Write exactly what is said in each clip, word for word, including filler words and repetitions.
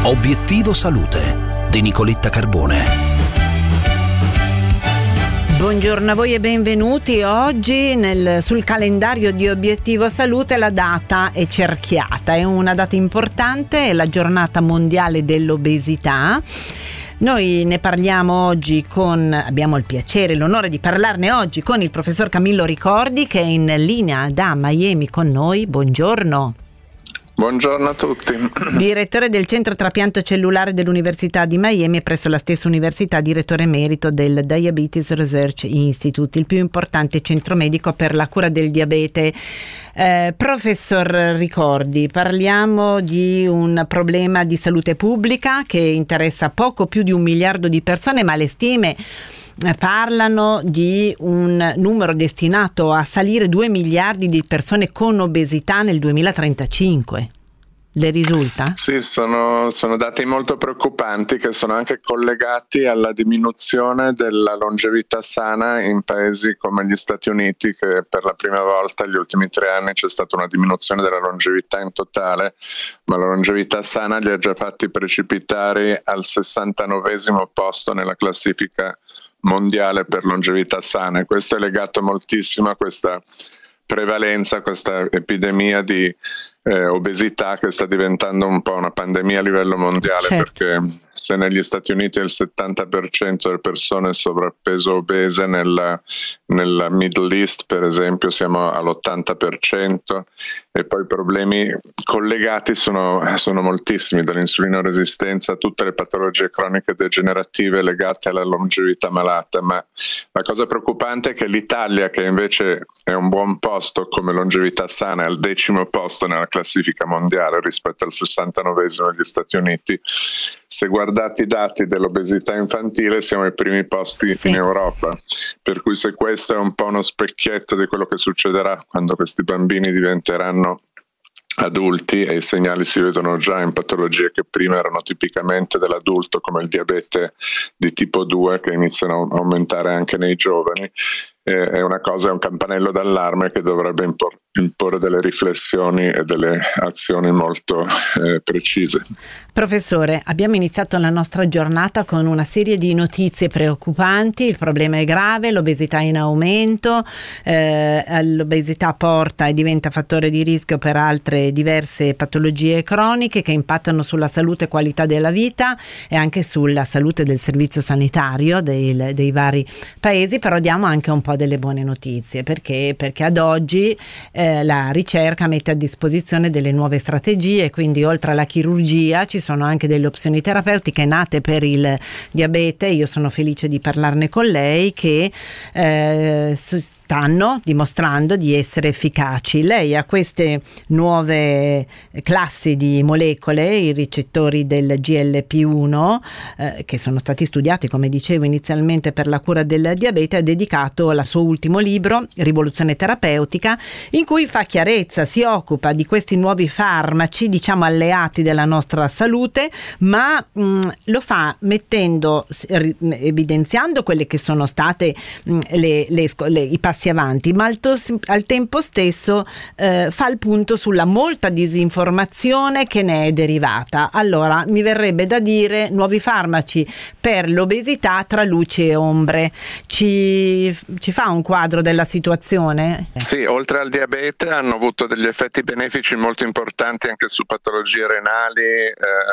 Obiettivo Salute di Nicoletta Carbone. Buongiorno a voi e benvenuti. Oggi nel, sul calendario di Obiettivo Salute la data è cerchiata, è una data importante, è la giornata mondiale dell'obesità. Noi ne parliamo oggi con, abbiamo il piacere e l'onore di parlarne oggi con il professor Camillo Ricordi, che è in linea da Miami con noi. Buongiorno. Buongiorno a tutti. Direttore del Centro Trapianto Cellulare dell'Università di Miami e presso la stessa università direttore emerito del Diabetes Research Institute, il più importante centro medico per la cura del diabete. Eh, professor Ricordi, parliamo di un problema di salute pubblica che interessa poco più di un miliardo di persone, ma le stime parlano di un numero destinato a salire due miliardi di persone con obesità nel duemilatrentacinque. Le risulta? Sì, sono, sono dati molto preoccupanti che sono anche collegati alla diminuzione della longevità sana in paesi come gli Stati Uniti, che per la prima volta negli ultimi tre anni c'è stata una diminuzione della longevità in totale, ma la longevità sana li ha già fatti precipitare al sessantanovesimo posto nella classifica mondiale per longevità sana, e questo è legato moltissimo a questa prevalenza, a questa epidemia di eh, obesità che sta diventando un po' una pandemia a livello mondiale. Certo. Perché se negli Stati Uniti è il settanta per cento delle persone sovrappeso obese, nella, nella Middle East per esempio siamo all'ottanta per cento, e poi i problemi collegati sono, sono moltissimi, dall'insulinoresistenza a tutte le patologie croniche degenerative legate alla longevità malata. Ma la cosa preoccupante è che l'Italia, che invece è un buon posto come longevità sana, è al decimo posto nella classifica mondiale rispetto al sessantanovesimo degli Stati Uniti. Se guardate i dati dell'obesità infantile siamo ai primi posti sì. in Europa, per cui se questo è un po' uno specchietto di quello che succederà quando questi bambini diventeranno adulti, e i segnali si vedono già in patologie che prima erano tipicamente dell'adulto, come il diabete di tipo due, che iniziano a aumentare anche nei giovani, è una cosa, è un campanello d'allarme che dovrebbe impor- imporre delle riflessioni e delle azioni molto eh, precise. Professore, abbiamo iniziato la nostra giornata con una serie di notizie preoccupanti. Il problema è grave, l'obesità è in aumento, eh, l'obesità porta e diventa fattore di rischio per altre diverse patologie croniche che impattano sulla salute e qualità della vita e anche sulla salute del servizio sanitario dei, dei vari paesi. Però diamo anche un po' delle buone notizie, perché perché ad oggi eh, la ricerca mette a disposizione delle nuove strategie, quindi oltre alla chirurgia ci sono anche delle opzioni terapeutiche nate per il diabete. Io sono felice di parlarne con lei, che eh, stanno dimostrando di essere efficaci. Lei ha queste nuove classi di molecole, i ricettori del G L P uno, eh, che sono stati studiati, come dicevo inizialmente, per la cura del diabete. Ha dedicato la suo ultimo libro, Rivoluzione terapeutica, in cui fa chiarezza, si occupa di questi nuovi farmaci, diciamo alleati della nostra salute, ma mh, lo fa mettendo, evidenziando quelle che sono state mh, le, le, le, i passi avanti, ma al, to, al tempo stesso eh, fa il punto sulla molta disinformazione che ne è derivata. Allora, mi verrebbe da dire nuovi farmaci per l'obesità tra luci e ombre. Ci, ci fa un quadro della situazione? Sì, oltre al diabete hanno avuto degli effetti benefici molto importanti anche su patologie renali, eh,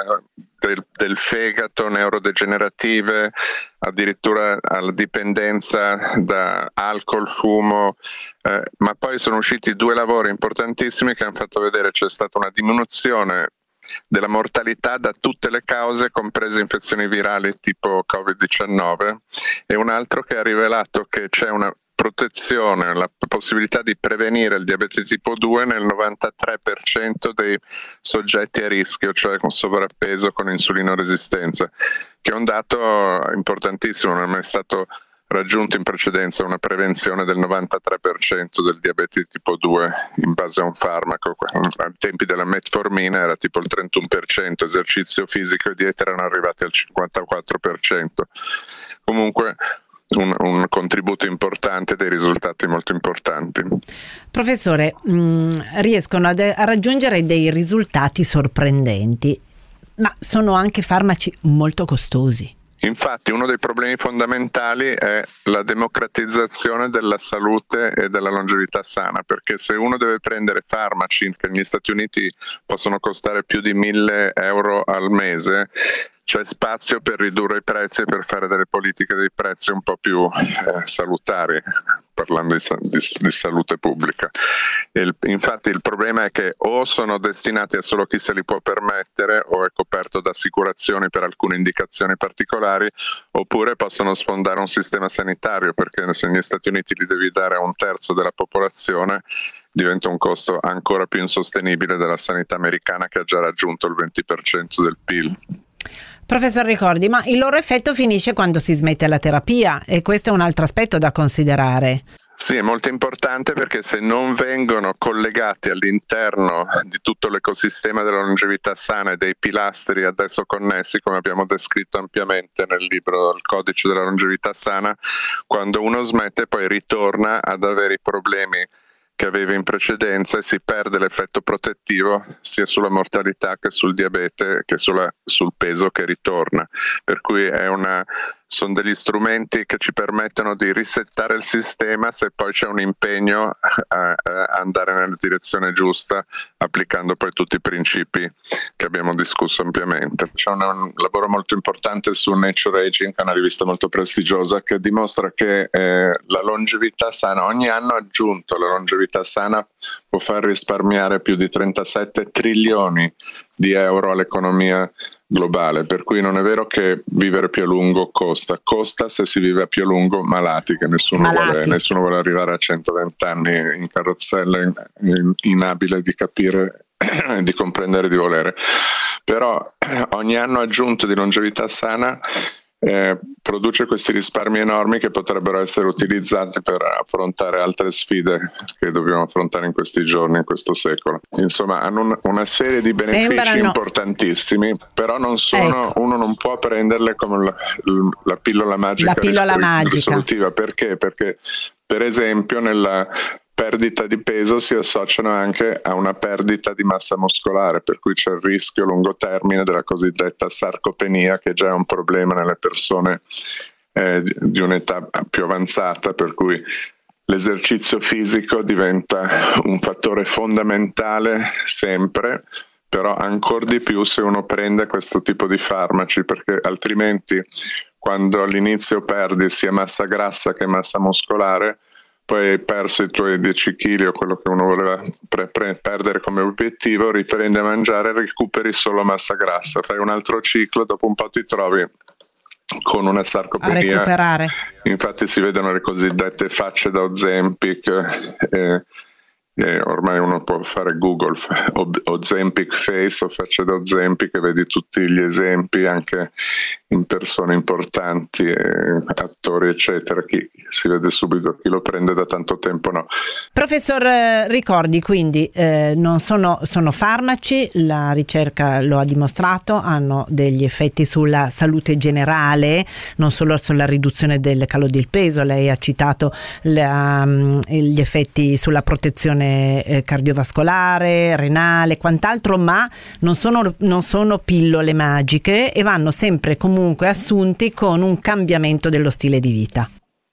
del, del fegato, neurodegenerative, addirittura alla dipendenza da alcol, fumo, eh, ma poi sono usciti due lavori importantissimi che hanno fatto vedere c'è stata una diminuzione della mortalità da tutte le cause, comprese infezioni virali tipo covid diciannove, e un altro che ha rivelato che c'è una protezione, la possibilità di prevenire il diabete tipo due nel novantatré per cento dei soggetti a rischio, cioè con sovrappeso, con insulinoresistenza, che è un dato importantissimo, non è mai stato raggiunto in precedenza una prevenzione del novantatré per cento del diabete tipo due in base a un farmaco. Ai tempi della metformina era tipo il trentuno per cento, esercizio fisico e dieta erano arrivati al cinquantaquattro per cento. Comunque Un, un contributo importante, dei risultati molto importanti. Professore, mh, riescono a, de- a raggiungere dei risultati sorprendenti. ma sono anche farmaci molto costosi. Infatti uno dei problemi fondamentali è la democratizzazione della salute e della longevità sana, perché se uno deve prendere farmaci che negli Stati Uniti possono costare più di mille euro al mese, c'è spazio per ridurre i prezzi e per fare delle politiche dei prezzi un po' più eh, salutari, parlando di, di, di salute pubblica. Il, infatti il problema è che o sono destinati a solo chi se li può permettere o è coperto da assicurazioni per alcune indicazioni particolari, oppure possono sfondare un sistema sanitario, perché se negli Stati Uniti li devi dare a un terzo della popolazione diventa un costo ancora più insostenibile della sanità americana, che ha già raggiunto il venti per cento del P I L. Professor Ricordi, ma il loro effetto finisce quando si smette la terapia, e questo è un altro aspetto da considerare. Sì, è molto importante, perché se non vengono collegati all'interno di tutto l'ecosistema della longevità sana e dei pilastri adesso connessi, come abbiamo descritto ampiamente nel libro Il codice della longevità sana, quando uno smette poi ritorna ad avere i problemi che aveva in precedenza e si perde l'effetto protettivo sia sulla mortalità che sul diabete che sulla, sul peso che ritorna. Per cui è una, sono degli strumenti che ci permettono di risettare il sistema se poi c'è un impegno a, a andare nella direzione giusta, applicando poi tutti i principi che abbiamo discusso ampiamente. C'è un, un lavoro molto importante su Nature Aging, che è una rivista molto prestigiosa, che dimostra che eh, la longevità sana, ogni anno aggiunto la longevità sana può far risparmiare più di trentasette trilioni di euro all'economia globale, per cui non è vero che vivere più a lungo costa, costa se si vive a più a lungo malati, che nessuno, malati. Vuole, nessuno vuole arrivare a centoventi anni in carrozzella, in, in, inabile di capire, di comprendere, di volere. Però ogni anno aggiunto di longevità sana Eh, produce questi risparmi enormi che potrebbero essere utilizzati per affrontare altre sfide che dobbiamo affrontare in questi giorni, in questo secolo. Insomma, hanno un, una serie di benefici Sembrano... importantissimi, però non sono, ecco. uno non può prenderle come la, la pillola magica, la pillola magica. risolutiva. Perché? Perché per esempio nella perdita di peso si associano anche a una perdita di massa muscolare, per cui c'è il rischio a lungo termine della cosiddetta sarcopenia, che già è un problema nelle persone eh, di un'età più avanzata, per cui l'esercizio fisico diventa un fattore fondamentale sempre, però ancora di più se uno prende questo tipo di farmaci, perché altrimenti quando all'inizio perdi sia massa grassa che massa muscolare, poi hai perso i tuoi dieci chili o quello che uno voleva pre- pre- perdere come obiettivo, riprendi a mangiare e recuperi solo massa grassa, fai un altro ciclo, dopo un po' ti trovi con una sarcopenia. A recuperare. Infatti si vedono le cosiddette facce da Ozempic, eh, eh, ormai uno può fare Google Ozempic face o facce da Ozempic e vedi tutti gli esempi anche in persone importanti, eh, attori eccetera, chi si vede subito chi lo prende da tanto tempo no. Professor Ricordi, quindi eh, non sono, sono farmaci, la ricerca lo ha dimostrato, hanno degli effetti sulla salute generale, non solo sulla riduzione del calo del peso, lei ha citato la, gli effetti sulla protezione eh, cardiovascolare, renale, quant'altro, ma non sono, non sono pillole magiche e vanno sempre comunque assunti con un cambiamento dello stile di vita.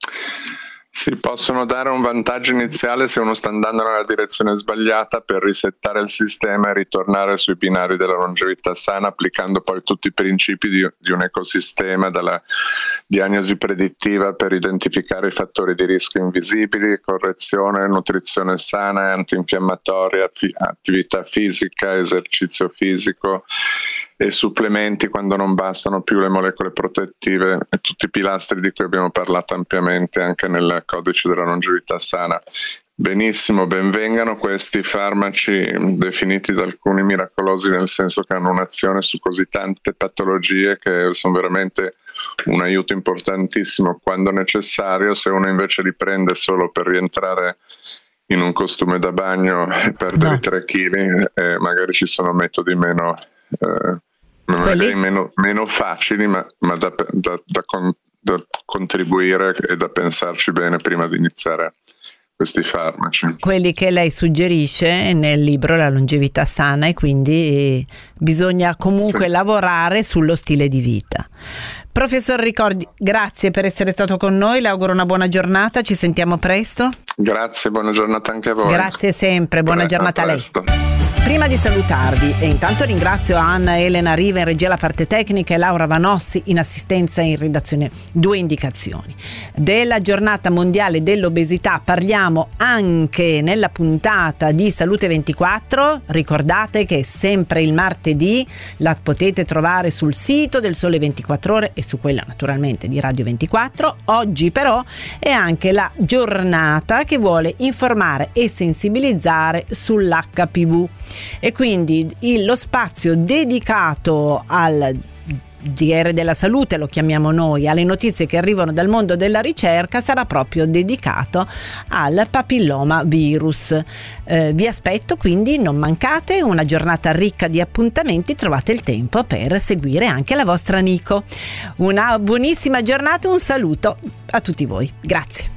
Si possono dare un vantaggio iniziale se uno sta andando nella direzione sbagliata, per risettare il sistema e ritornare sui binari della longevità sana, applicando poi tutti i principi di, di un ecosistema, dalla diagnosi predittiva per identificare i fattori di rischio invisibili, correzione, nutrizione sana, antinfiammatoria, fi, attività fisica, esercizio fisico e supplementi quando non bastano più le molecole protettive, e tutti i pilastri di cui abbiamo parlato ampiamente anche nel codice della longevità sana. Benissimo, benvengano questi farmaci definiti da alcuni miracolosi, nel senso che hanno un'azione su così tante patologie che sono veramente un aiuto importantissimo quando necessario. Se uno invece li prende solo per rientrare in un costume da bagno e perdere no. tre chili, eh, magari ci sono metodi meno eh, magari meno, meno facili, ma, ma da, da, da, con, da contribuire e da pensarci bene prima di iniziare questi farmaci. Quelli che lei suggerisce nel libro La longevità sana, e quindi bisogna comunque sì. lavorare sullo stile di vita. Professor Ricordi, grazie per essere stato con noi, le auguro una buona giornata, ci sentiamo presto. Grazie, buona giornata anche a voi. Grazie sempre, buona Pre- giornata a, a lei. Presto. Prima di salutarvi, e intanto ringrazio Anna Elena Riva in regia alla parte tecnica e Laura Vanossi in assistenza e in redazione, due indicazioni. Della giornata mondiale dell'obesità parliamo anche nella puntata di Salute ventiquattro, ricordate che è sempre il martedì, la potete trovare sul sito del Sole ventiquattro Ore e su quella naturalmente di Radio ventiquattro. Oggi però è anche la giornata che vuole informare e sensibilizzare sull'H P V. E quindi il, lo spazio dedicato al G R della salute, lo chiamiamo noi, alle notizie che arrivano dal mondo della ricerca, sarà proprio dedicato al papilloma virus. Eh, vi aspetto, quindi non mancate, una giornata ricca di appuntamenti, trovate il tempo per seguire anche la vostra Nico. Una buonissima giornata, un saluto a tutti voi, grazie.